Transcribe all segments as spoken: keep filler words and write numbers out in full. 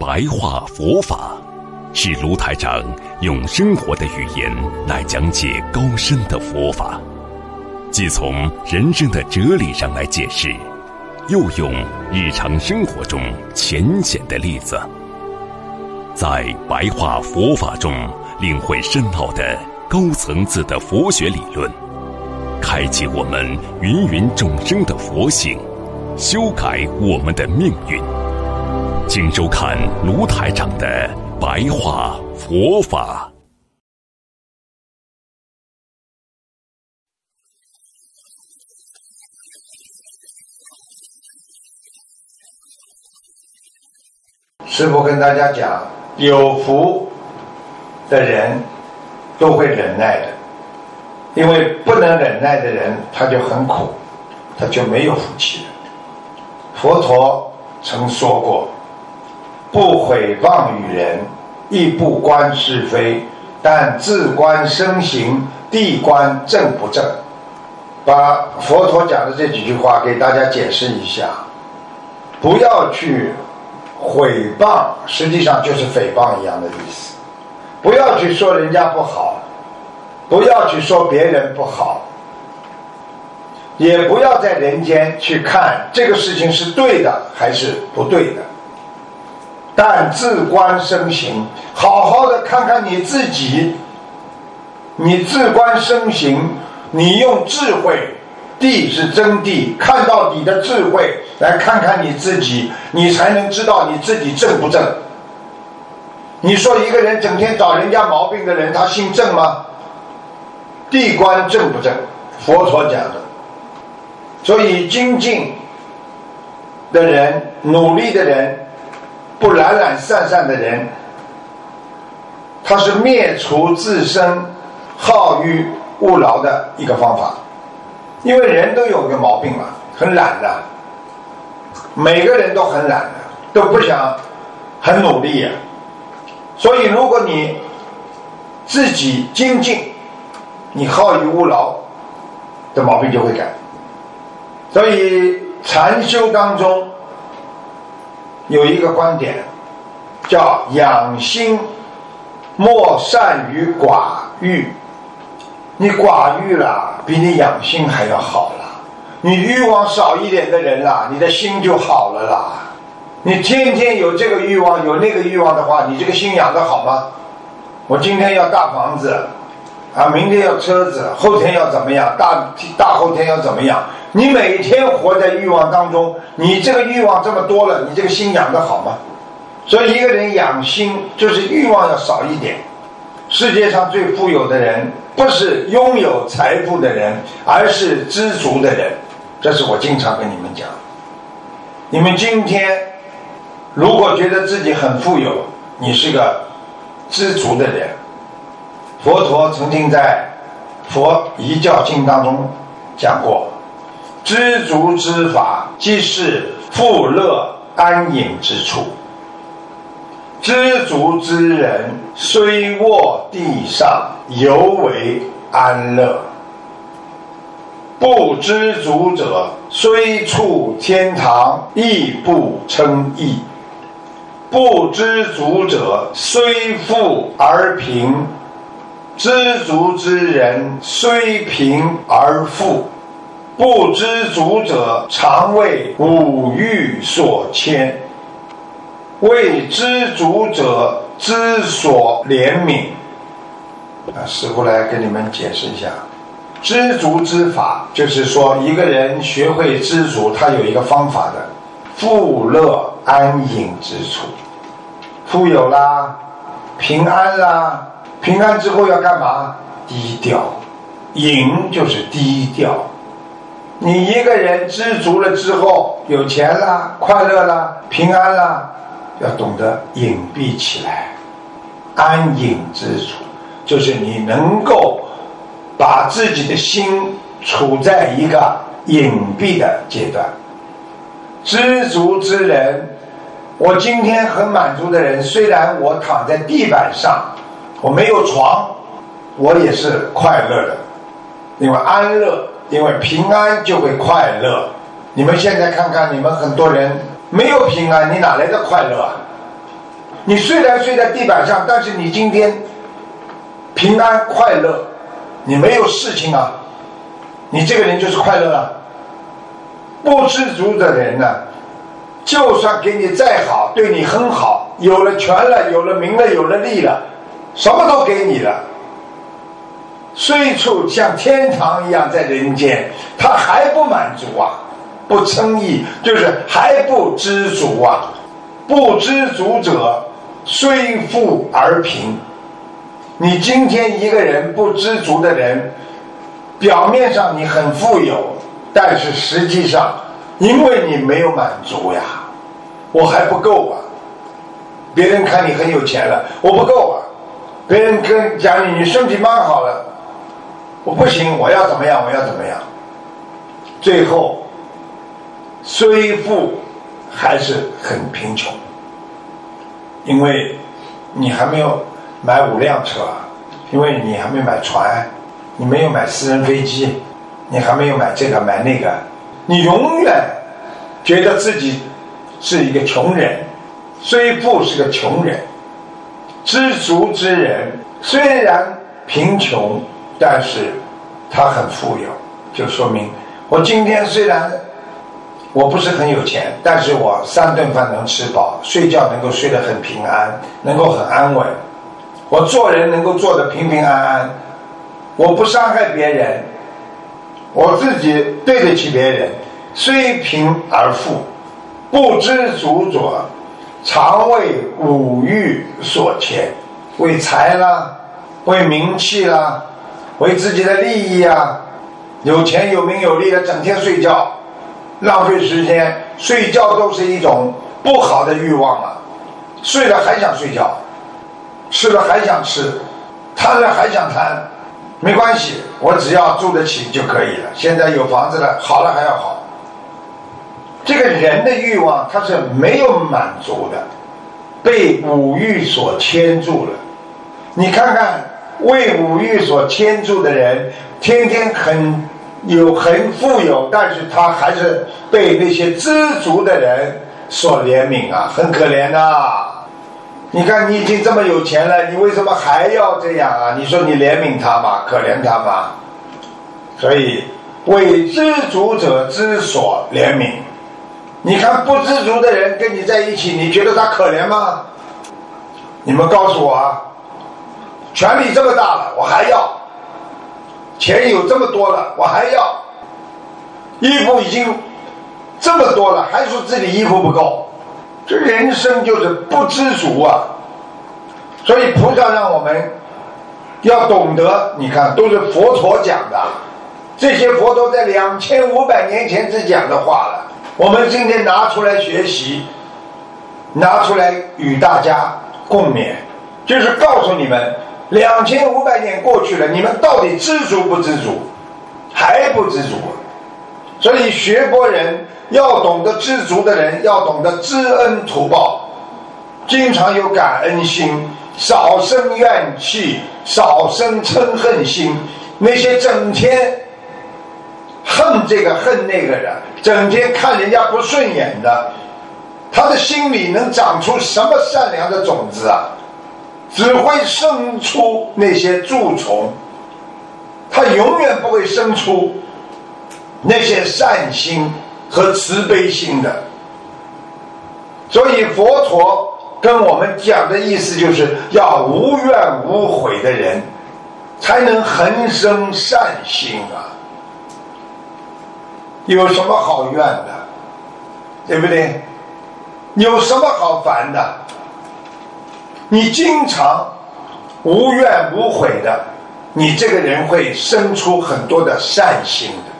白话佛法，是卢台长用生活的语言来讲解高深的佛法，既从人生的哲理上来解释，又用日常生活中浅显的例子，在白话佛法中领会深奥的高层次的佛学理论，开启我们芸芸众生的佛性，修改我们的命运。请收看卢台长的白话佛法。 师父跟大家讲，有福的人都会忍耐的，因为不能忍耐的人他就很苦，他就没有福气了。佛陀曾说过，不毁谤于人，亦不观是非，但自观身形，地观正不正。把佛陀讲的这几句话给大家解释一下。不要去毁谤，实际上就是诽谤一样的意思。不要去说人家不好，不要去说别人不好，也不要在人间去看这个事情是对的还是不对的。但自观身形，好好的看看你自己，你自观身形，你用智慧，地是真谛，看到你的智慧，来看看你自己，你才能知道你自己正不正。你说一个人整天找人家毛病的人，他姓正吗？地观正不正？佛陀讲的。所以精进的人，努力的人，不懒懒散散的人，他是灭除自身好逸恶劳的一个方法。因为人都有个毛病嘛，很懒的，每个人都很懒的，都不想很努力啊。所以如果你自己精进，你好逸恶劳的毛病就会改。所以禅修当中有一个观点叫养心莫善于寡欲。你寡欲了，比你养心还要好了。你欲望少一点的人啦，你的心就好了啦。你天天有这个欲望有那个欲望的话，你这个心养得好吗？我今天要大房子啊，明天要车子，后天要怎么样，大大后天要怎么样。你每天活在欲望当中，你这个欲望这么多了，你这个心养得好吗？所以一个人养心就是欲望要少一点。世界上最富有的人不是拥有财富的人，而是知足的人。这是我经常跟你们讲。你们今天如果觉得自己很富有，你是个知足的人。佛陀曾经在佛遗教经当中讲过，知足之法，即是富乐安隐之处。知足之人，虽卧地上，犹为安乐；不知足者，虽处天堂，亦不称意。不知足者，虽富而贫；知足之人，虽贫而富。不知足者，常为五欲所牵。为知足者知所怜悯。啊，师父来跟你们解释一下，知足之法，就是说一个人学会知足，他有一个方法的，富乐安隐之处。富有啦，平安啦，平安之后要干嘛？低调。隐就是低调。你一个人知足了之后，有钱啦，快乐啦，平安啦，要懂得隐蔽起来。安隐之处，就是你能够把自己的心处在一个隐蔽的阶段。知足之人，我今天很满足的人，虽然我躺在地板上，我没有床，我也是快乐的。因为安乐，因为平安就会快乐。你们现在看看，你们很多人没有平安，你哪来的快乐啊？ 你虽然睡在地板上，但是你今天平安快乐，你没有事情啊，你这个人就是快乐了。不知足的人呢、啊，就算给你再好，对你很好，有了权了，有了名了，有了利了，什么都给你了，虽处像天堂一样在人间，他还不满足啊，不称意，就是还不知足啊。不知足者虽富而贫。你今天一个人不知足的人，表面上你很富有，但是实际上因为你没有满足呀，我还不够啊。别人看你很有钱了，我不够啊。别人跟讲你你身体蛮好了，我不行，我要怎么样我要怎么样。最后虽富还是很贫穷，因为你还没有买五辆车，因为你还没买船，你没有买私人飞机，你还没有买这个买那个，你永远觉得自己是一个穷人。虽富是个穷人，知足之人虽然贫穷，但是他很富有，就说明我今天虽然我不是很有钱，但是我三顿饭能吃饱，睡觉能够睡得很平安，能够很安稳，我做人能够做得平平安安，我不伤害别人，我自己对得起别人。虽贫而富，不知足者常为五欲所牵，为财啦，为名气啦，为自己的利益啊，有钱有名有利的整天睡觉，浪费时间，睡觉都是一种不好的欲望啊。睡了还想睡觉，吃了还想吃，贪了还想贪，没关系，我只要住得起就可以了。现在有房子了，好了还要好。这个人的欲望他是没有满足的，被五欲所牵住了。你看看为五欲所牵住的人，天天很有很富有，但是他还是被那些知足的人所怜悯啊，很可怜啊。你看你已经这么有钱了，你为什么还要这样啊？你说你怜悯他吗？可怜他吗？所以为知足者之所怜悯。你看不知足的人跟你在一起，你觉得他可怜吗？你们告诉我啊，权力这么大了我还要，钱有这么多了我还要，衣服已经这么多了还说自己衣服不够，这人生就是不知足啊。所以菩萨让我们要懂得，你看都是佛陀讲的，这些佛陀在两千五百年前只讲的话了，我们今天拿出来学习，拿出来与大家共勉，就是告诉你们两千五百年过去了，你们到底知足不知足？还不知足。所以学佛人要懂得知足的人要懂得知恩图报，经常有感恩心，少生怨气，少生嗔恨心。那些整天恨这个恨那个的，整天看人家不顺眼的，他的心里能长出什么善良的种子啊？只会生出那些蛀虫，他永远不会生出那些善心和慈悲心的。所以佛陀跟我们讲的意思就是要无怨无悔的人才能恒生善心啊。有什么好怨的，对不对？有什么好烦的？你经常无怨无悔的，你这个人会生出很多的善心的。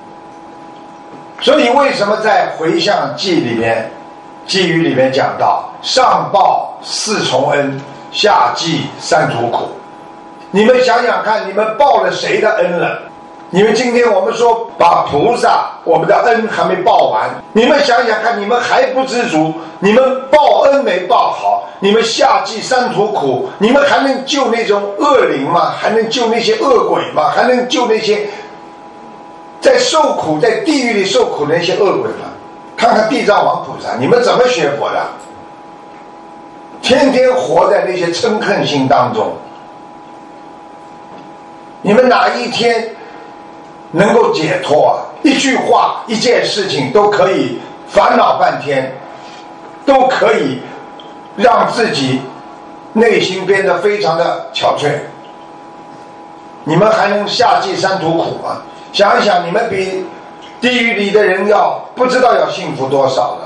所以为什么在回向记里面寄语里面讲到上报四重恩，下济三途苦？你们想想看，你们报了谁的恩了？你们今天我们说把菩萨我们的恩还没报完，你们想想看，你们还不知足，你们报恩没报好，你们下济三途苦，你们还能救那种恶灵吗？还能救那些恶鬼吗？还能救那些在受苦在地狱里受苦的那些恶鬼吗？看看地藏王菩萨，你们怎么学佛的？ 天天活在那些嗔恨心当中。你们哪一天能够解脱啊？一句话一件事情都可以烦恼半天，都可以让自己内心变得非常的憔悴。你们还能下济三途苦吗？想一想，你们比地狱里的人要不知道要幸福多少了。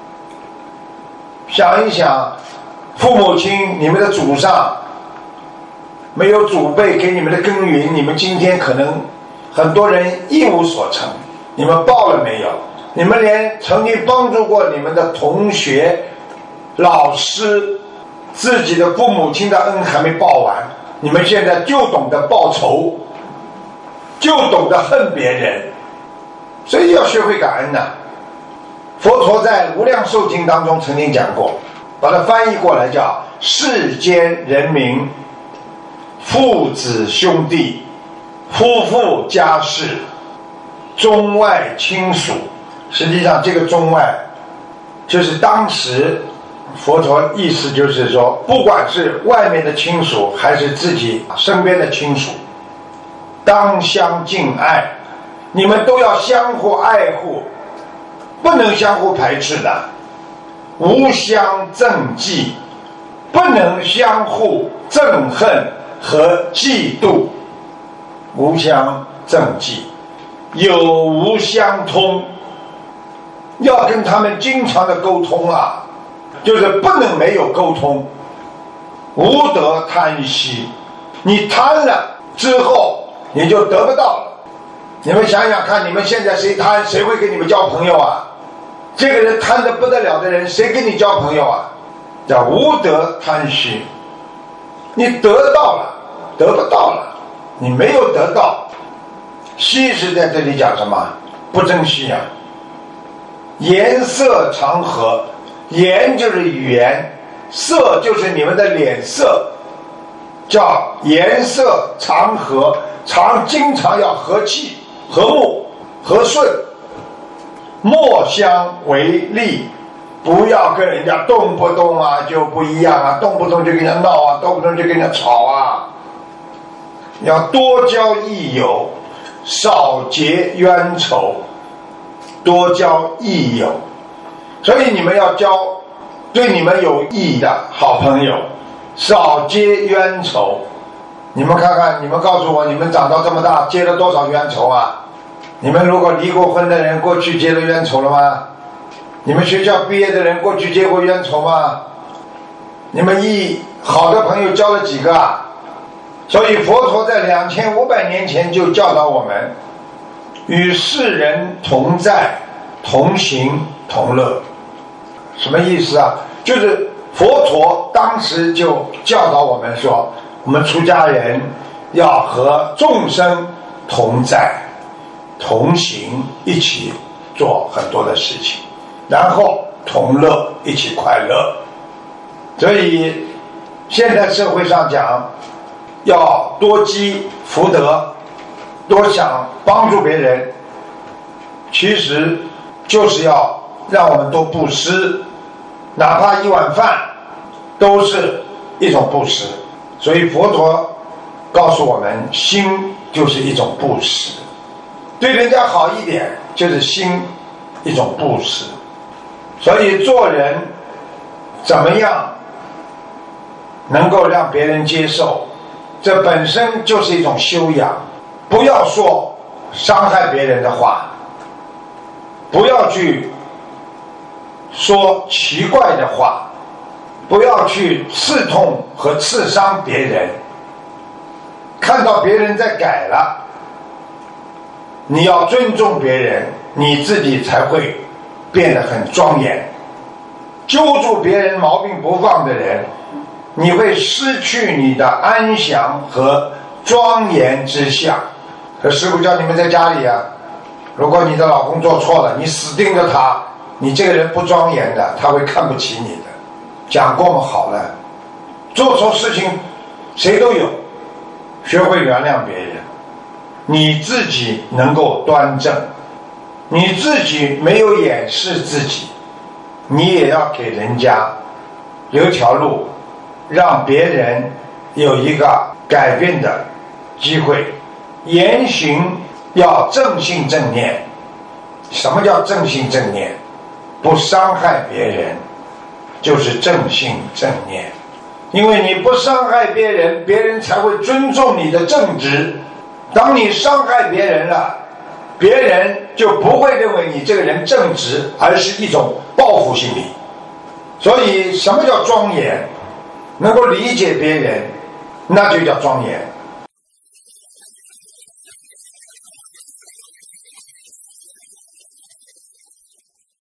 想一想，父母亲，你们的祖上没有祖辈给你们的耕耘，你们今天可能很多人一无所成。你们报了没有？你们连曾经帮助过你们的同学、老师、自己的父母亲的恩还没报完，你们现在就懂得报仇，就懂得恨别人，所以要学会感恩呐、啊。佛陀在《无量寿经》当中曾经讲过，把它翻译过来叫世间人民、父子兄弟、夫妇家事、中外亲属。实际上这个中外就是当时佛陀意思就是说，不管是外面的亲属还是自己身边的亲属，当相敬爱，你们都要相互爱护，不能相互排斥的。无相憎忌，不能相互憎恨和嫉妒。无相憎忌，有无相通，要跟他们经常的沟通啊，就是不能没有沟通。无得贪惜，你贪了之后你就得不到了。你们想想看，你们现在谁贪，谁会跟你们交朋友啊？这个人贪得不得了的人，谁跟你交朋友啊？叫无得贪惜。你得到了，得不到了，你没有得到。惜是在这里讲什么？不珍惜啊。颜色常和，颜就是语言，色就是你们的脸色，叫颜色常和，常经常要和气、和睦、和顺。莫相为利，不要跟人家动不动啊就不一样啊，动不动就跟人家闹啊，动不动就跟人家吵啊。要多交益友，少结冤仇。多交益友，所以你们要交对你们有益的好朋友，少结冤仇。你们看看，你们告诉我，你们长到这么大结了多少冤仇啊？你们如果离过婚的人过去结了冤仇了吗？你们学校毕业的人过去结过冤仇吗？你们一好的朋友交了几个啊？所以佛陀在两千五百年前就教导我们，与世人同在，同行同乐。什么意思啊？就是佛陀当时就教导我们说，我们出家人要和众生同在同行，一起做很多的事情，然后同乐，一起快乐。所以现在社会上讲，要多积福德，多想帮助别人，其实就是要让我们多布施，哪怕一碗饭都是一种布施。所以佛陀告诉我们，心就是一种布施，对人家好一点就是心一种布施。所以做人怎么样能够让别人接受，这本身就是一种修养。不要说伤害别人的话，不要去说奇怪的话，不要去刺痛和刺伤别人。看到别人在改了，你要尊重别人，你自己才会变得很庄严。揪住别人毛病不放的人，你会失去你的安详和庄严之相。可师父叫你们在家里啊，如果你的老公做错了，你死盯着他，你这个人不庄严的，他会看不起你的。讲过嘛，好了，做错事情谁都有，学会原谅别人，你自己能够端正，你自己没有掩饰自己，你也要给人家有条路让别人有一个改变的机会。言行要正信正念。什么叫正信正念？不伤害别人就是正信正念。因为你不伤害别人，别人才会尊重你的正直。当你伤害别人了，别人就不会认为你这个人正直，而是一种报复心理。所以什么叫庄严？能够理解别人，那就叫庄严。